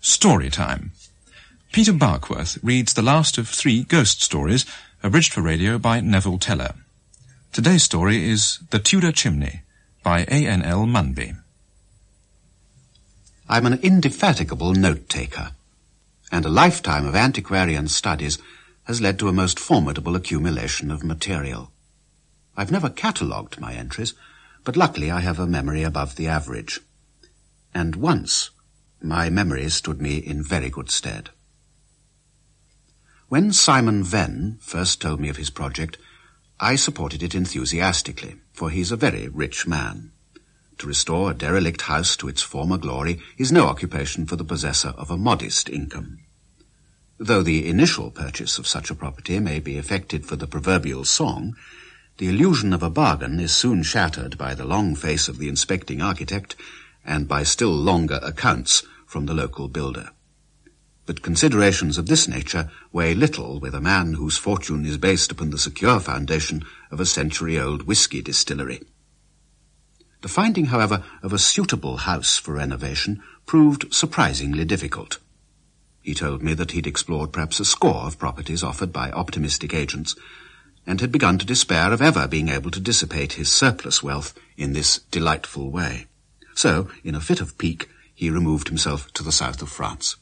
Story time. Peter Barkworth reads the last of 3 ghost stories, abridged for radio by Neville Teller. Today's story is The Tudor Chimney, by A.N.L. Munby. I'm an indefatigable note-taker, and a lifetime of antiquarian studies has led to a most formidable accumulation of material. I've never catalogued my entries, but luckily I have a memory above the average. And once, my memory stood me in very good stead. When Simon Venn first told me of his project, I supported it enthusiastically, for he's a very rich man. To restore a derelict house to its former glory is no occupation for the possessor of a modest income. Though the initial purchase of such a property may be effected for the proverbial song, the illusion of a bargain is soon shattered by the long face of the inspecting architect and by still longer accounts from the local builder. But considerations of this nature weigh little with a man whose fortune is based upon the secure foundation of a century-old whiskey distillery. The finding, however, of a suitable house for renovation proved surprisingly difficult. He told me that he'd explored perhaps a score of properties offered by optimistic agents, and had begun to despair of ever being able to dissipate his surplus wealth in this delightful way. So, in a fit of pique, he removed himself to the south of France.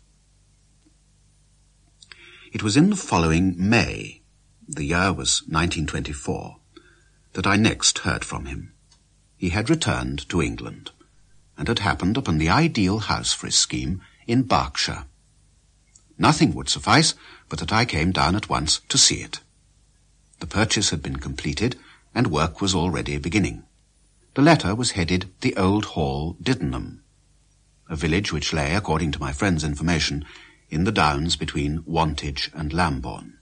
It was in the following May, the year was 1924, that I next heard from him. He had returned to England, and had happened upon the ideal house for his scheme in Berkshire. Nothing would suffice but that I came down at once to see it. The purchase had been completed, and work was already beginning. The letter was headed The Old Hall, Diddenham, a village which lay, according to my friend's information, in the downs between Wantage and Lambourne.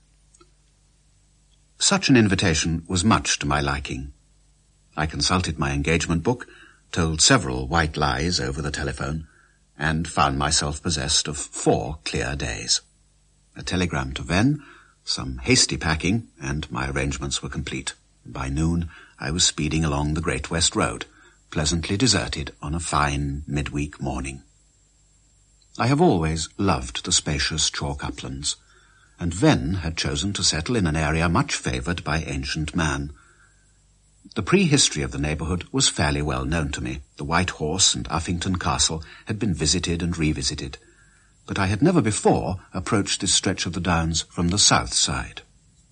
Such an invitation was much to my liking. I consulted my engagement book, told several white lies over the telephone, and found myself possessed of 4 clear days. A telegram to Venn, some hasty packing, and my arrangements were complete. By noon, I was speeding along the Great West Road, pleasantly deserted on a fine midweek morning. I have always loved the spacious chalk uplands, and Venn had chosen to settle in an area much favoured by ancient man. The prehistory of the neighbourhood was fairly well known to me. The White Horse and Uffington Castle had been visited and revisited, but I had never before approached this stretch of the downs from the south side.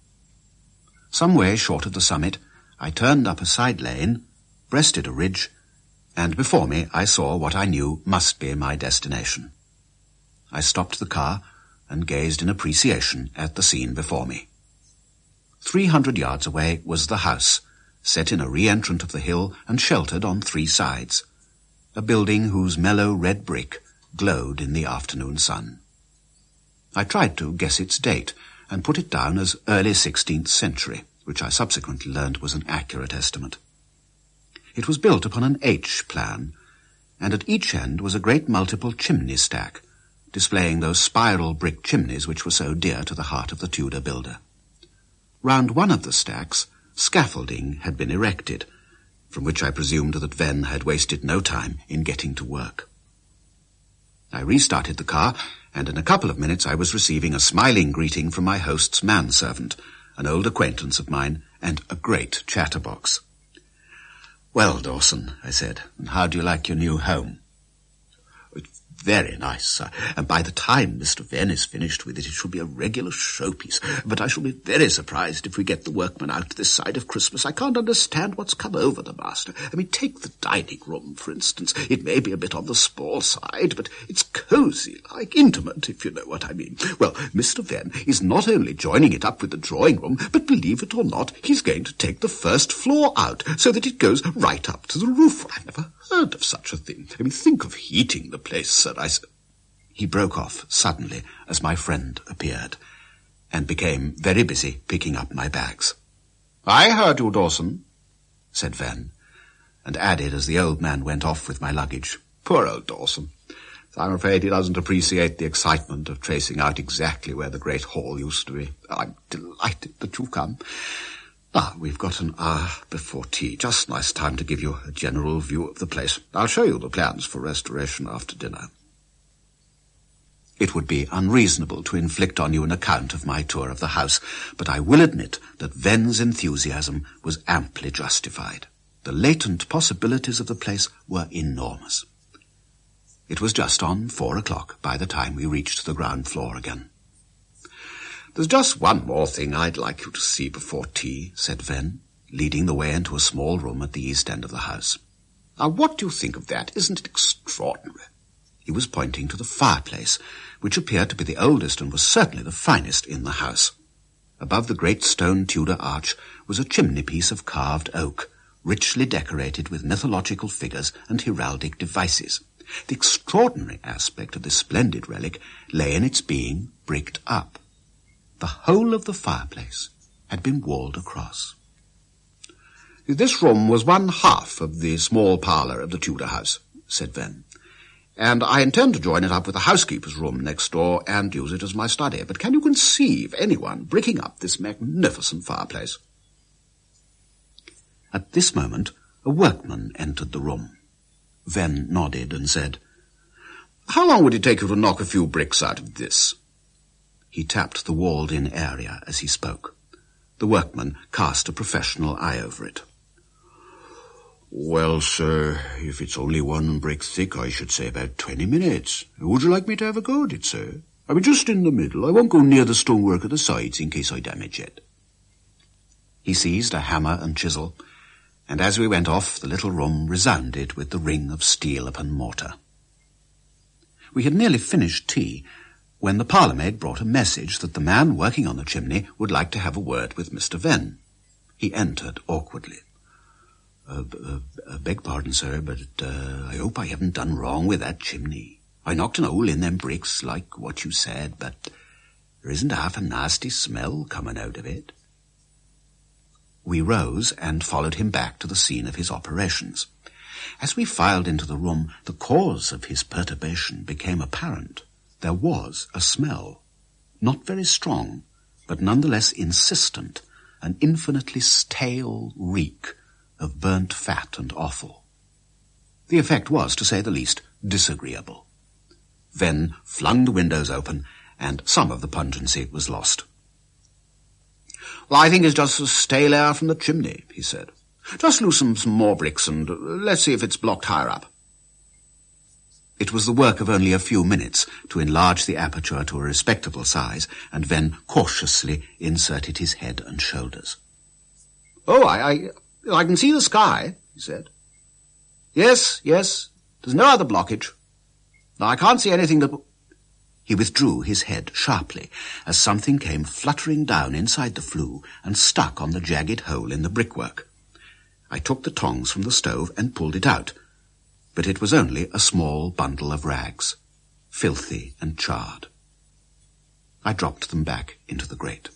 Some way short of the summit, I turned up a side lane, breasted a ridge, and before me I saw what I knew must be my destination. I stopped the car and gazed in appreciation at the scene before me. 300 yards away was the house, set in a re-entrant of the hill and sheltered on 3 sides, a building whose mellow red brick glowed in the afternoon sun. I tried to guess its date and put it down as early 16th century, which I subsequently learned was an accurate estimate. It was built upon an H plan, and at each end was a great multiple chimney stack, displaying those spiral brick chimneys which were so dear to the heart of the Tudor builder. Round one of the stacks, scaffolding had been erected, from which I presumed that Venn had wasted no time in getting to work. I restarted the car, and in a couple of minutes I was receiving a smiling greeting from my host's manservant, an old acquaintance of mine, and a great chatterbox. "Well, Dawson," I said, "and how do you like your new home?" "It's very nice, sir, and by the time Mr. Venn is finished with it, it shall be a regular showpiece. But I shall be very surprised if we get the workmen out this side of Christmas. I can't understand what's come over the master. I mean, take the dining room, for instance. It may be a bit on the small side, but it's cosy, like intimate, if you know what I mean. Well, Mr. Venn is not only joining it up with the drawing room, but believe it or not, he's going to take the first floor out, so that it goes right up to the roof. I've never heard of such a thing. I mean, think of heating the place, sir. He broke off suddenly as my friend appeared, and became very busy picking up my bags. "I heard you, Dawson," said Venn, and added as the old man went off with my luggage, "Poor old Dawson. I'm afraid he doesn't appreciate the excitement of tracing out exactly where the Great Hall used to be. I'm delighted that you've come. We've got an hour before tea. Just nice time to give you a general view of the place. I'll show you the plans for restoration after dinner." It would be unreasonable to inflict on you an account of my tour of the house, but I will admit that Ven's enthusiasm was amply justified. The latent possibilities of the place were enormous. It was just on 4 o'clock by the time we reached the ground floor again. "There's just one more thing I'd like you to see before tea," said Ven, leading the way into a small room at the east end of the house. "Now, what do you think of that? Isn't it extraordinary?" He was pointing to the fireplace, which appeared to be the oldest and was certainly the finest in the house. Above the great stone Tudor arch was a chimney-piece of carved oak, richly decorated with mythological figures and heraldic devices. The extraordinary aspect of this splendid relic lay in its being bricked up. The whole of the fireplace had been walled across. "This room was one half of the small parlour of the Tudor house," said Ven, "and I intend to join it up with the housekeeper's room next door and use it as my study. But can you conceive anyone bricking up this magnificent fireplace?" At this moment, a workman entered the room. Ven nodded and said, "How long would it take you to knock a few bricks out of this?" He tapped the walled-in area as he spoke. The workman cast a professional eye over it. "Well, sir, if it's only one brick thick, I should say about 20 minutes. Would you like me to have a go at it, sir? I mean, just in the middle. I won't go near the stonework at the sides in case I damage it." He seized a hammer and chisel, and as we went off, the little room resounded with the ring of steel upon mortar. We had nearly finished tea when the parlour-maid brought a message that the man working on the chimney would like to have a word with Mr. Ven. He entered awkwardly. Beg pardon, sir, but I hope I haven't done wrong with that chimney. I knocked an hole in them bricks like what you said, but there isn't half a nasty smell coming out of it." We rose and followed him back to the scene of his operations. As we filed into the room, the cause of his perturbation became apparent. There was a smell, not very strong, but nonetheless insistent, an infinitely stale reek of burnt fat and offal. The effect was, to say the least, disagreeable. Ven flung the windows open, and some of the pungency was lost. "Well, I think it's just the stale air from the chimney," he said. "Just loosen some more bricks and let's see if it's blocked higher up." It was the work of only a few minutes to enlarge the aperture to a respectable size, and Ven cautiously inserted his head and shoulders. "Oh, I can see the sky," he said. Yes, there's no other blockage. Now, I can't see anything that..." He withdrew his head sharply as something came fluttering down inside the flue and stuck on the jagged hole in the brickwork. I took the tongs from the stove and pulled it out, but it was only a small bundle of rags, filthy and charred. I dropped them back into the grate.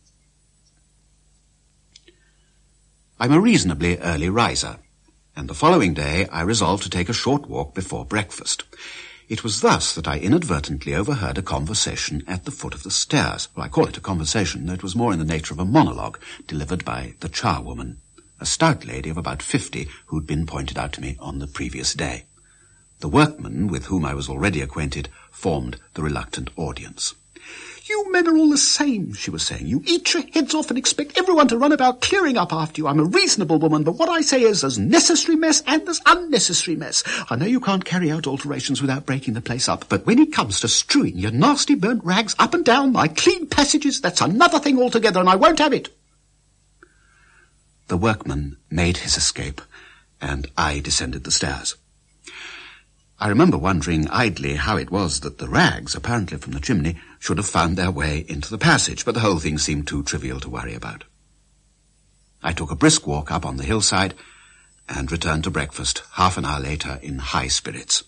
I'm a reasonably early riser, and the following day I resolved to take a short walk before breakfast. It was thus that I inadvertently overheard a conversation at the foot of the stairs. Well, I call it a conversation, though it was more in the nature of a monologue delivered by the charwoman, a stout lady of about 50 who'd been pointed out to me on the previous day. The workman, with whom I was already acquainted, formed the reluctant audience. "You men are all the same," she was saying. "You eat your heads off and expect everyone to run about clearing up after you. I'm a reasonable woman, but what I say is there's necessary mess and there's unnecessary mess. I know you can't carry out alterations without breaking the place up, but when it comes to strewing your nasty burnt rags up and down my clean passages, that's another thing altogether, and I won't have it." The workman made his escape, and I descended the stairs. I remember wondering idly how it was that the rags, apparently from the chimney, should have found their way into the passage, but the whole thing seemed too trivial to worry about. I took a brisk walk up on the hillside and returned to breakfast half an hour later in high spirits.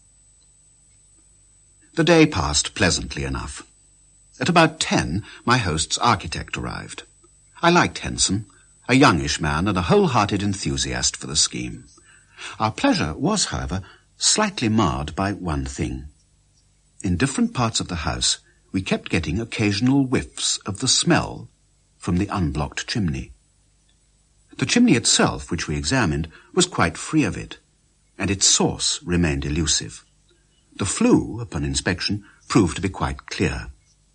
The day passed pleasantly enough. At about 10, my host's architect arrived. I liked Henson, a youngish man and a wholehearted enthusiast for the scheme. Our pleasure was, however, slightly marred by one thing. In different parts of the house, we kept getting occasional whiffs of the smell from the unblocked chimney. The chimney itself, which we examined, was quite free of it, and its source remained elusive. The flue, upon inspection, proved to be quite clear.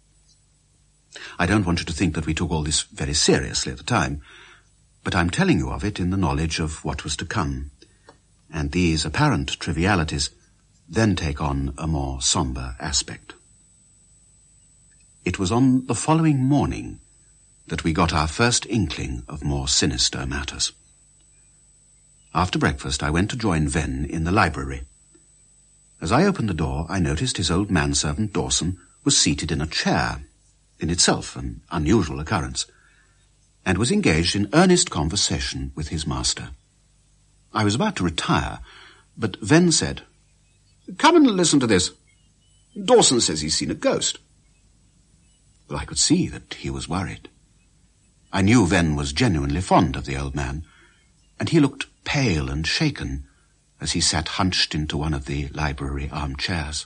I don't want you to think that we took all this very seriously at the time, but I'm telling you of it in the knowledge of what was to come, and these apparent trivialities then take on a more sombre aspect. It was on the following morning that we got our first inkling of more sinister matters. After breakfast, I went to join Venn in the library. As I opened the door, I noticed his old manservant, Dawson, was seated in a chair, in itself an unusual occurrence, and was engaged in earnest conversation with his master. I was about to retire, but Venn said, "Come and listen to this. Dawson says he's seen a ghost." Well, I could see that he was worried. I knew Venn was genuinely fond of the old man, and he looked pale and shaken as he sat hunched into one of the library armchairs.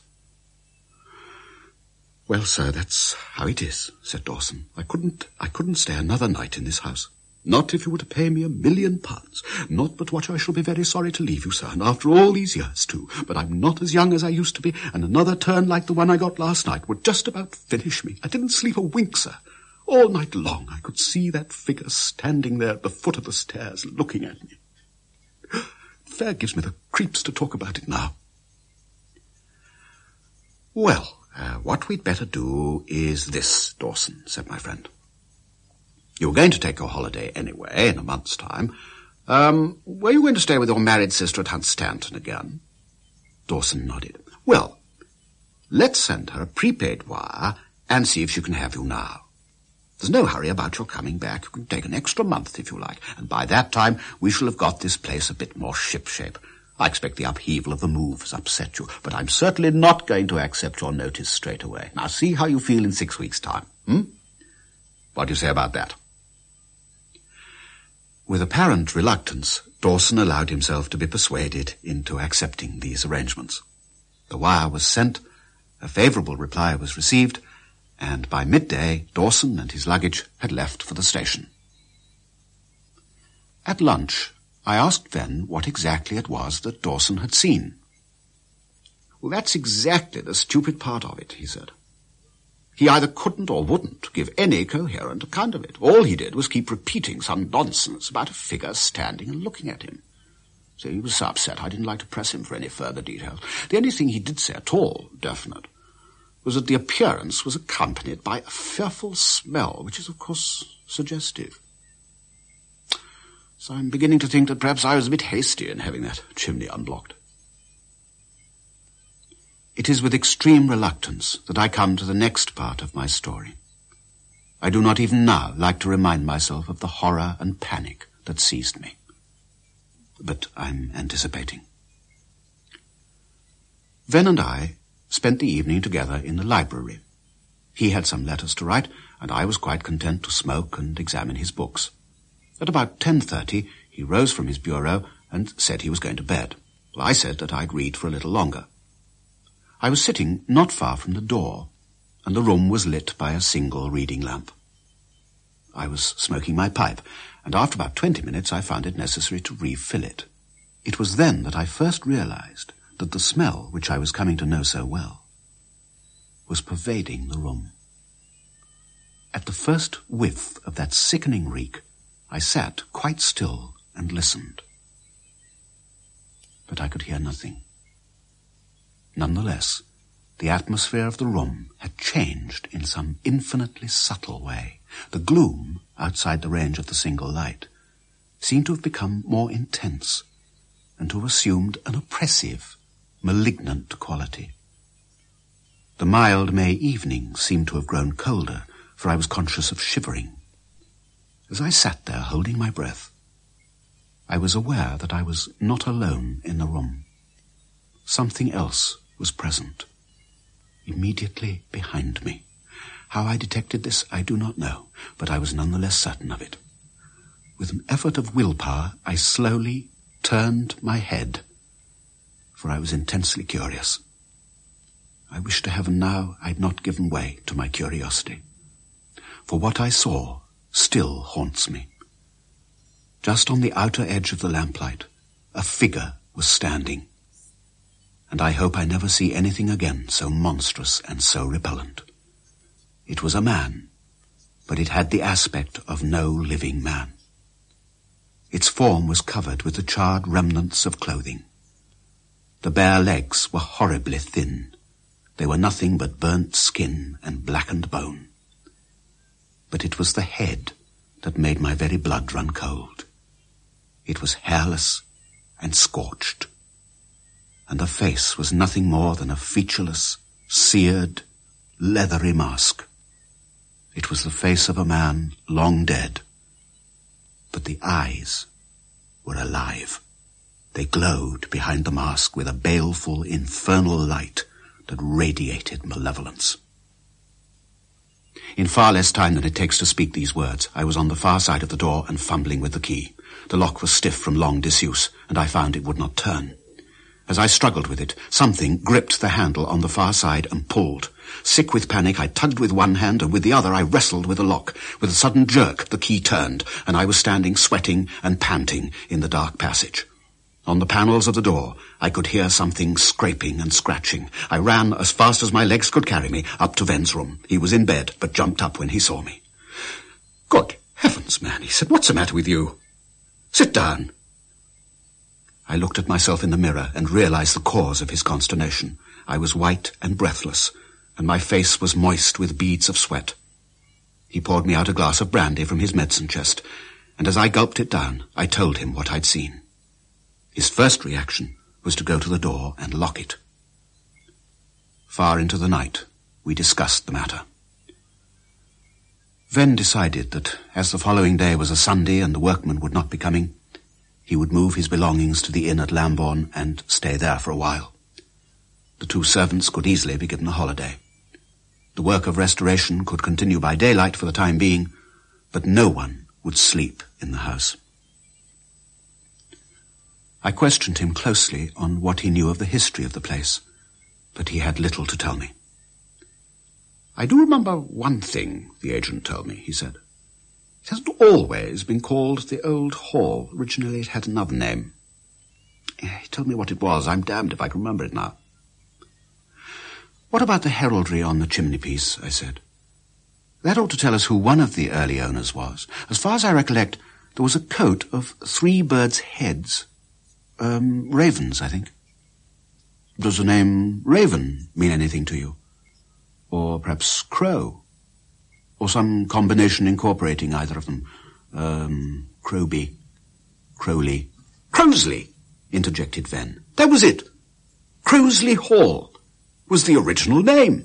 "Well, sir, that's how it is," said Dawson. I couldn't stay another night in this house. Not if you were to pay me £1 million. Not but what I shall be very sorry to leave you, sir, and after all these years, too. But I'm not as young as I used to be, and another turn like the one I got last night would just about finish me. I didn't sleep a wink, sir. All night long I could see that figure standing there at the foot of the stairs looking at me. It fair gives me the creeps to talk about it now. "Well, what we'd better do is this, Dawson," said my friend. "You were going to take your holiday anyway, in a month's time. Were you going to stay with your married sister at Hunstanton again?" Dawson nodded. "Well, let's send her a prepaid wire and see if she can have you now. There's no hurry about your coming back. You can take an extra month if you like, and by that time we shall have got this place a bit more shipshape. I expect the upheaval of the move has upset you, but I'm certainly not going to accept your notice straight away. Now see how you feel in 6 weeks' time. What do you say about that?" With apparent reluctance, Dawson allowed himself to be persuaded into accepting these arrangements. The wire was sent, a favourable reply was received, and by midday Dawson and his luggage had left for the station. At lunch, I asked Venn what exactly it was that Dawson had seen. "Well, that's exactly the stupid part of it," he said. "He either couldn't or wouldn't give any coherent account of it. All he did was keep repeating some nonsense about a figure standing and looking at him. So he was so upset I didn't like to press him for any further details. The only thing he did say at all definite was that the appearance was accompanied by a fearful smell, which is, of course, suggestive. So I'm beginning to think that perhaps I was a bit hasty in having that chimney unblocked." It is with extreme reluctance that I come to the next part of my story. I do not even now like to remind myself of the horror and panic that seized me. But I'm anticipating. Venn and I spent the evening together in the library. He had some letters to write, and I was quite content to smoke and examine his books. At about 10:30, he rose from his bureau and said he was going to bed. Well, I said that I'd read for a little longer. I was sitting not far from the door, and the room was lit by a single reading lamp. I was smoking my pipe, and after about 20 minutes I found it necessary to refill it. It was then that I first realized that the smell, which I was coming to know so well, was pervading the room. At the first whiff of that sickening reek, I sat quite still and listened. But I could hear nothing. Nonetheless, the atmosphere of the room had changed in some infinitely subtle way. The gloom, outside the range of the single light, seemed to have become more intense and to have assumed an oppressive, malignant quality. The mild May evening seemed to have grown colder, for I was conscious of shivering. As I sat there holding my breath, I was aware that I was not alone in the room. Something else was present, immediately behind me. How I detected this, I do not know, but I was nonetheless certain of it. With an effort of willpower, I slowly turned my head, for I was intensely curious. I wish to heaven now I'd not given way to my curiosity, for what I saw still haunts me. Just on the outer edge of the lamplight, a figure was standing, and I hope I never see anything again so monstrous and so repellent. It was a man, but it had the aspect of no living man. Its form was covered with the charred remnants of clothing. The bare legs were horribly thin. They were nothing but burnt skin and blackened bone. But it was the head that made my very blood run cold. It was hairless and scorched, and the face was nothing more than a featureless, seared, leathery mask. It was the face of a man long dead, but the eyes were alive. They glowed behind the mask with a baleful, infernal light that radiated malevolence. In far less time than it takes to speak these words, I was on the far side of the door and fumbling with the key. The lock was stiff from long disuse, and I found it would not turn. As I struggled with it, something gripped the handle on the far side and pulled. Sick with panic, I tugged with one hand, and with the other I wrestled with the lock. With a sudden jerk, the key turned, and I was standing sweating and panting in the dark passage. On the panels of the door, I could hear something scraping and scratching. I ran as fast as my legs could carry me up to Ven's room. He was in bed, but jumped up when he saw me. "Good heavens, man," he said. "What's the matter with you? Sit down." I looked at myself in the mirror and realized the cause of his consternation. I was white and breathless, and my face was moist with beads of sweat. He poured me out a glass of brandy from his medicine chest, and as I gulped it down, I told him what I'd seen. His first reaction was to go to the door and lock it. Far into the night, we discussed the matter. Ven decided that, as the following day was a Sunday and the workmen would not be coming, he would move his belongings to the inn at Lambourne and stay there for a while. The two servants could easily be given a holiday. The work of restoration could continue by daylight for the time being, but no one would sleep in the house. I questioned him closely on what he knew of the history of the place, but he had little to tell me. "I do remember one thing," the agent told me, he said. "It hasn't always been called the Old Hall. Originally it had another name. He told me what it was. I'm damned if I can remember it now." "What about the heraldry on the chimney-piece?" I said. "That ought to tell us who one of the early owners was. As far as I recollect, there was a coat of 3 birds' heads. Ravens, I think." "Does the name Raven mean anything to you? Or perhaps Crow? Or some combination incorporating either of them? Crowby, Crowley." "Crosley," interjected Ven. "That was it. Crosley Hall was the original name."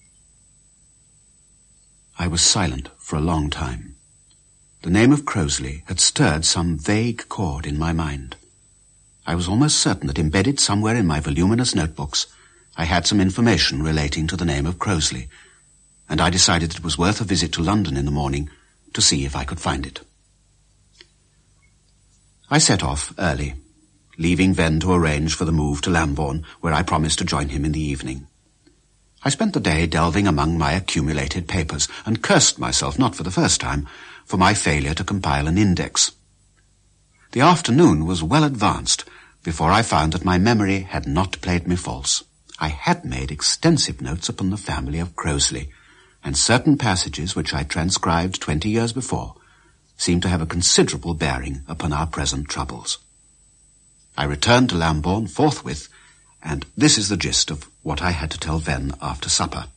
I was silent for a long time. The name of Crosley had stirred some vague chord in my mind. I was almost certain that embedded somewhere in my voluminous notebooks I had some information relating to the name of Crosley, and I decided it was worth a visit to London in the morning to see if I could find it. I set off early, leaving Ven to arrange for the move to Lambourne, where I promised to join him in the evening. I spent the day delving among my accumulated papers, and cursed myself, not for the first time, for my failure to compile an index. The afternoon was well advanced before I found that my memory had not played me false. I had made extensive notes upon the family of Crosley, and certain passages which I transcribed 20 years before seemed to have a considerable bearing upon our present troubles. I returned to Lambourne forthwith, and this is the gist of what I had to tell Ven after supper.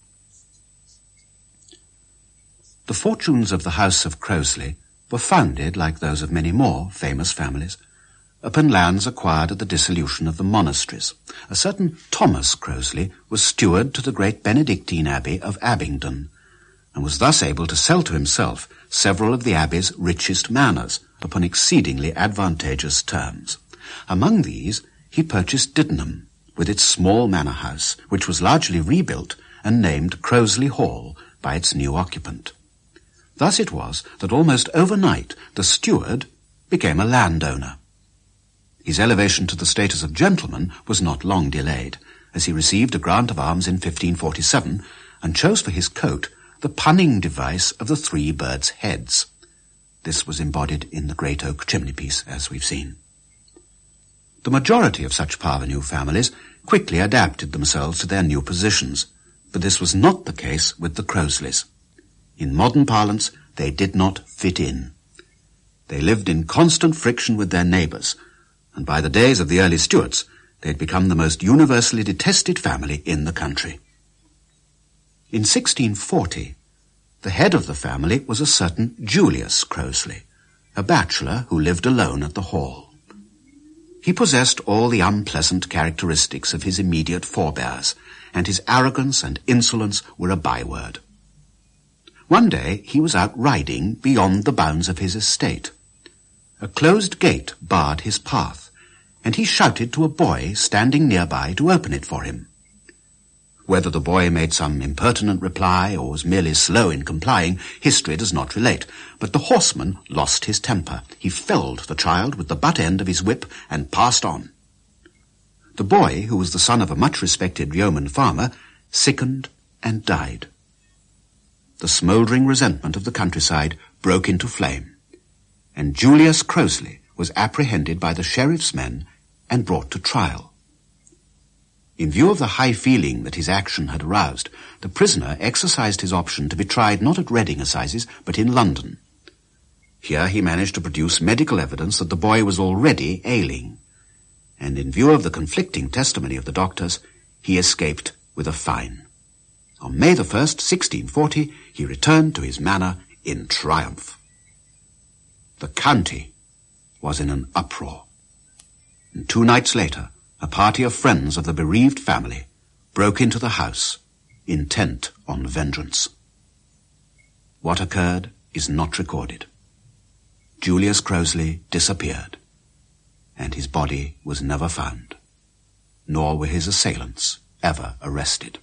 The fortunes of the house of Crosley were founded, like those of many more famous families, upon lands acquired at the dissolution of the monasteries. A certain Thomas Crosley was steward to the great Benedictine Abbey of Abingdon, and was thus able to sell to himself several of the abbey's richest manors upon exceedingly advantageous terms. Among these he purchased Didenham, with its small manor house, which was largely rebuilt and named Crosley Hall by its new occupant. Thus it was that almost overnight the steward became a landowner. His elevation to the status of gentleman was not long delayed, as he received a grant of arms in 1547 and chose for his coat the punning device of the 3 birds' heads. This was embodied in the great oak chimney-piece, as we've seen. The majority of such parvenu families quickly adapted themselves to their new positions, but this was not the case with the Crosleys. In modern parlance, they did not fit in. They lived in constant friction with their neighbours, and by the days of the early Stuarts, they had become the most universally detested family in the country. In 1640, the head of the family was a certain Julius Crosley, a bachelor who lived alone at the Hall. He possessed all the unpleasant characteristics of his immediate forebears, and his arrogance and insolence were a byword. One day he was out riding beyond the bounds of his estate. A closed gate barred his path, and he shouted to a boy standing nearby to open it for him. Whether the boy made some impertinent reply or was merely slow in complying, history does not relate, but the horseman lost his temper. He felled the child with the butt end of his whip and passed on. The boy, who was the son of a much-respected yeoman farmer, sickened and died. The smouldering resentment of the countryside broke into flame, and Julius Crosley was apprehended by the sheriff's men and brought to trial. In view of the high feeling that his action had aroused, the prisoner exercised his option to be tried not at Reading Assizes, but in London. Here he managed to produce medical evidence that the boy was already ailing, and in view of the conflicting testimony of the doctors, he escaped with a fine. On May the 1st, 1640, he returned to his manor in triumph. The county was in an uproar, and 2 nights later, a party of friends of the bereaved family broke into the house, intent on vengeance. What occurred is not recorded. Julius Crosley disappeared, and his body was never found, nor were his assailants ever arrested.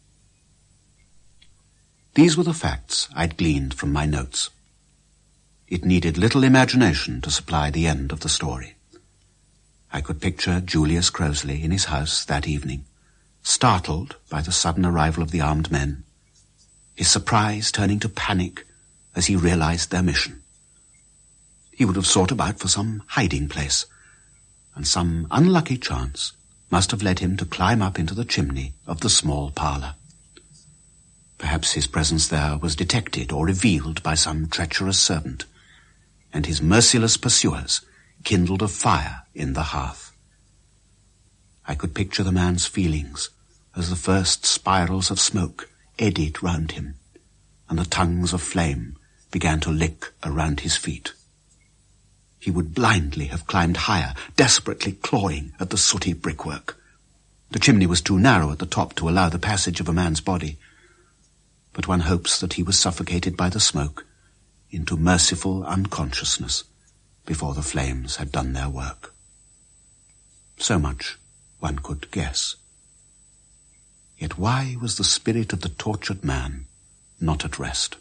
These were the facts I'd gleaned from my notes. It needed little imagination to supply the end of the story. I could picture Julius Crosley in his house that evening, startled by the sudden arrival of the armed men, his surprise turning to panic as he realized their mission. He would have sought about for some hiding place, and some unlucky chance must have led him to climb up into the chimney of the small parlour. Perhaps his presence there was detected or revealed by some treacherous servant, and his merciless pursuers kindled a fire in the hearth. I could picture the man's feelings as the first spirals of smoke eddied round him, and the tongues of flame began to lick around his feet. He would blindly have climbed higher, desperately clawing at the sooty brickwork. The chimney was too narrow at the top to allow the passage of a man's body, but one hopes that he was suffocated by the smoke into merciful unconsciousness before the flames had done their work. So much one could guess. Yet why was the spirit of the tortured man not at rest?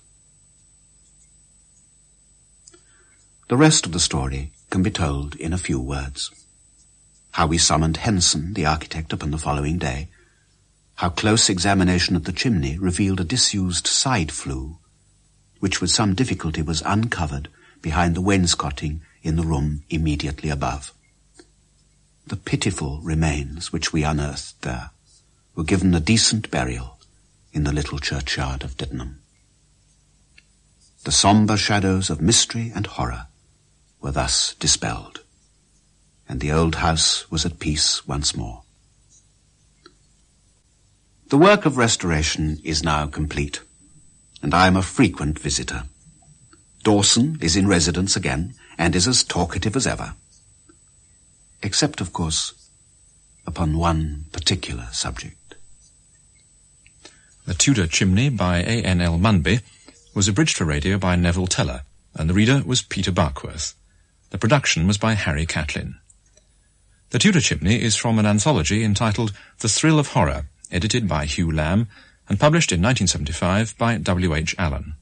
The rest of the story can be told in a few words. How we summoned Henson, the architect, upon the following day, how close examination of the chimney revealed a disused side flue, which with some difficulty was uncovered behind the wainscoting in the room immediately above. The pitiful remains which we unearthed there were given a decent burial in the little churchyard of Dittenham. The sombre shadows of mystery and horror were thus dispelled, and the old house was at peace once more. The work of restoration is now complete, and I am a frequent visitor. Dawson is in residence again, and is as talkative as ever. Except, of course, upon one particular subject. The Tudor Chimney by A.N.L. Munby was abridged for radio by Neville Teller, and the reader was Peter Barkworth. The production was by Harry Catlin. The Tudor Chimney is from an anthology entitled The Thrill of Horror, edited by Hugh Lamb, and published in 1975 by W.H. Allen.